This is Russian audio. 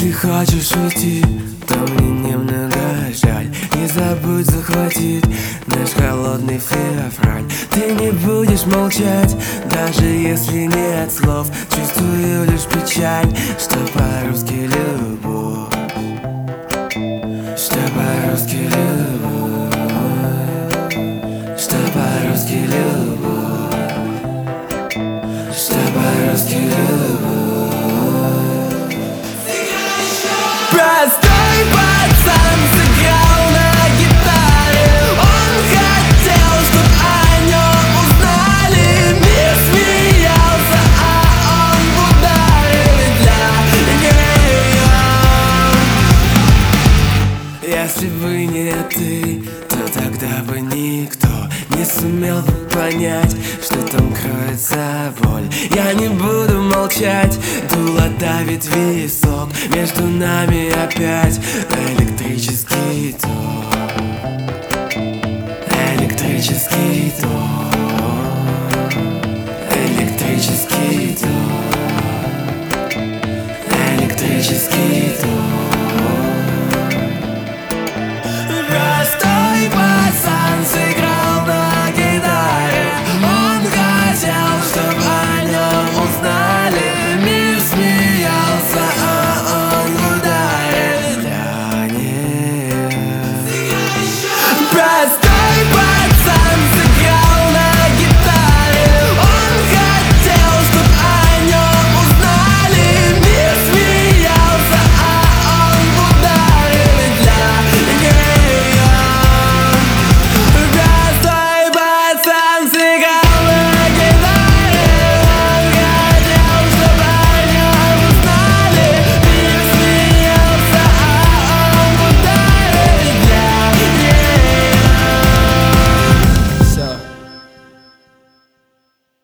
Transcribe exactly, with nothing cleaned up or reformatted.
Если хочешь уйти, то мне немного жаль. Не забудь захватить наш холодный февраль. Ты не будешь молчать, даже если нет слов. Чувствую лишь печаль, что по-русски любовь, что по-русски любовь, что по-русски любовь, что по-русски любовь. Простой пацан сыграл на гитаре. Он хотел, чтоб о нем узнали. Мир смеялся, а он в ударе для героя. Если бы не ты, то тогда бы никто не сумел бы понять, что там кроется боль. Я не буду молчать, дуло давит висок. Между нами опять электрический ток, электрический ток, электрический ток, электрический ток.